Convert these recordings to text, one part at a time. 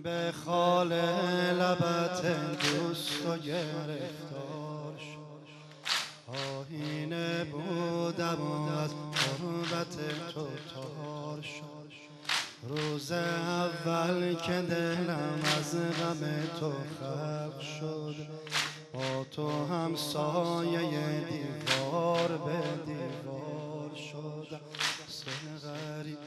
به خال لبت دوست و گرفتار شد. آینه بودم و از قربت تو تار شد. روز اول که دلم از غم تو خلق شد، با تو هم سایه دیوار به دیوار شد. سن غریب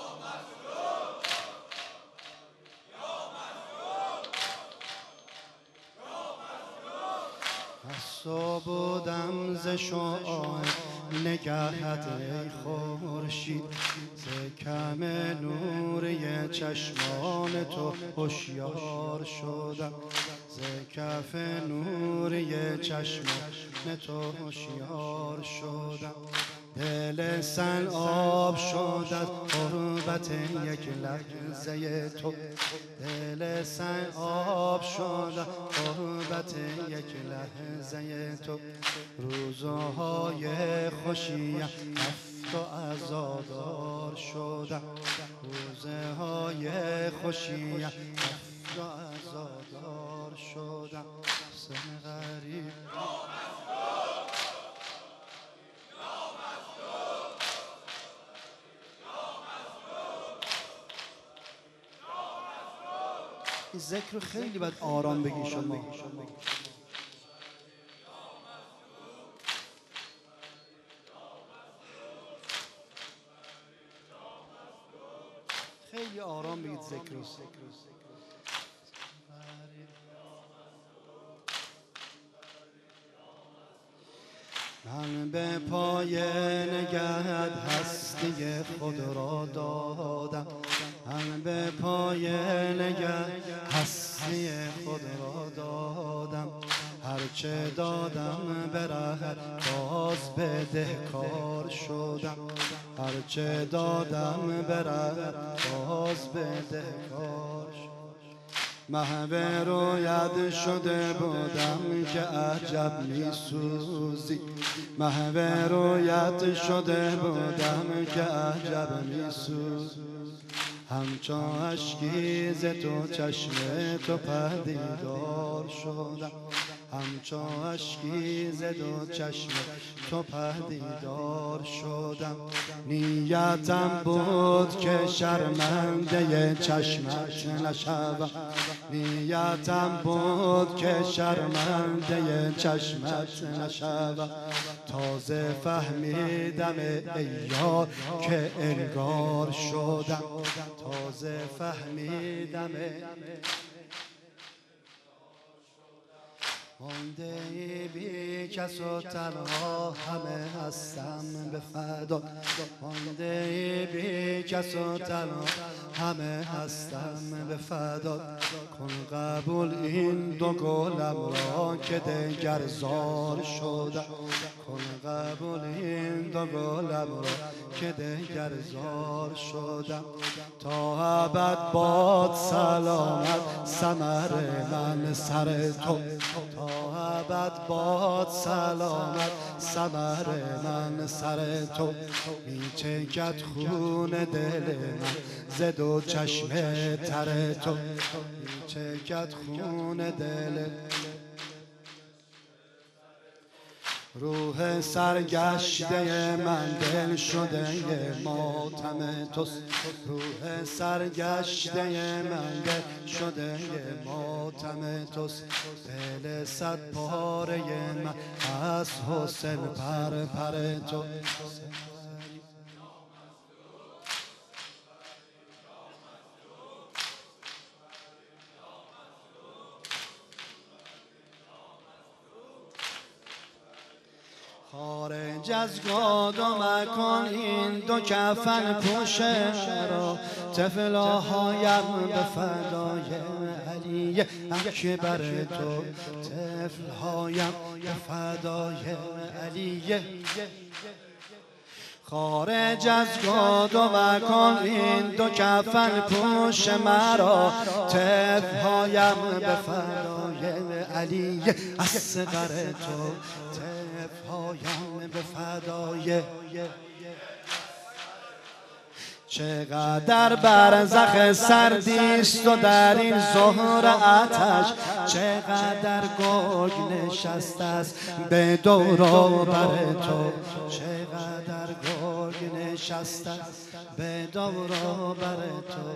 از تو بودم ز شعاع نگهت ای خورشید، ز کم نوری چشمان تو هوشیار شدم. ز کف نوری چشمان تو هوشیار شدم. دل سن آب شد از قربت یک لحظه تو. دل سن آب شد از قربت یک لحظه تو. روزهای خوشی رفت و عزادار شدم. روزهای خوشی رفت و عزادار شدم. سن غریب این ذکر رو خیلی باید آرام بگی شما. خیلی آرام بگید ذکر رو. من به پای نگهت هستی خود را دادم. من به پای نگهت هستی خود را دادم. هرچه دادم به رهت باز بدهکار شدم. هرچه دادم به رهت باز بدهکار شدم. محو رویت شده بودم که عجب می سوزی. محو رویت شده بودم که عجب می سوزی. همچون اشکی ز تو چشم تو پدیدار شدم. همچون اشکی ز تو چشم تو پدیدار شدم. نیتم بود که شرمنده چشمش نشوم. نیتم بود که شرمنده چشمش نشوم. تازه فهمیدم ای یار که انگار شدم. تازه فهمیدم مانده بی کس و تنها همه هستم به فدا. مانده بی کس و تنها همه هستم به فدا. کن قبول این دو گلم را که دگر زار شدم. کن قبول این دو گلم را که دگر زار شدم. تا ابد باد سلامت ثمر من سر تو. تا ابد باد سلامت ثمر من سر تو. می چکد خون دل من ز دو چشم تر تو. می چکد خون دل روح سرگشته من دل شده ماتم توست. روح سرگشته من دل شده ماتم توست. دل صد پاره من از حسن پر پر تو. خارج از گاد و مکن این دو کفن پوشه را. طفلهایم به فدای علی اکبر تو. طفلهایم به فدای علی. خارج از گاد و مکن این دو کفن پوش مرا. طفلهایم به فدای علی اصغر تو. طفلهایم به فدای چقدر برزخ سردیست و در این ظهر آتش، چقدر گرگ نشسته است به دور و بر تو، چقدر گرگ نشسته است به دور و بر تو.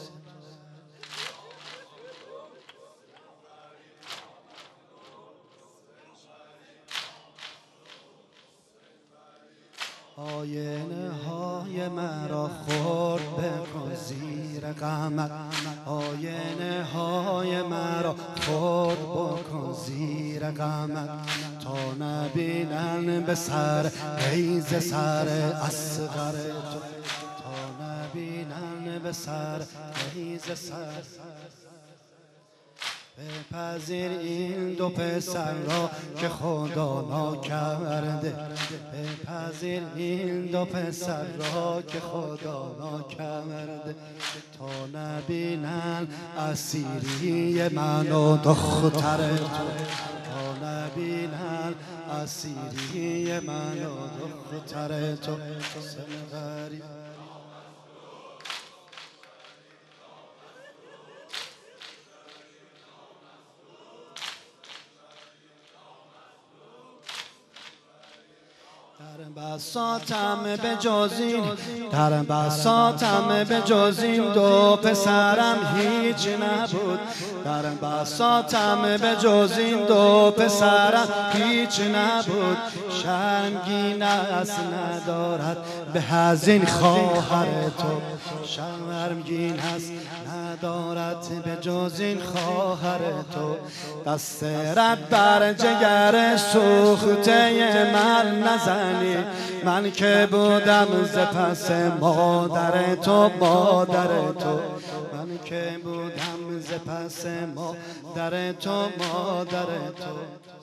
آینه های مرا خورد بکن زیر قمر، آینه های مرا خورد بکن زیر قمر، تا نبینن به سر قیز سر اصغر تو، تا نبینن به سر قیز سر. بپذیر این دو پسر را که خدا ناکرده، بپذیر این دو پسر را که خدا ناکرده، تا نبینن اسیری من و دختر تو، تا نبینن اسیری من و دختر تو. در بساطم به جزین، در بساطم به جزین دو پسرم هیچ نبود، در بساطم به جزین دو پسرم هیچ نبود، شرمگین است ندارد به از این خواهر تو، شرمگین است ندارد به جز این خواهر تو. دست رد بر جگر سوخته من نزنی، من که بودم ز پس مادر تو، مادر تو، من که بودم ز پس مادر تو، مادر تو.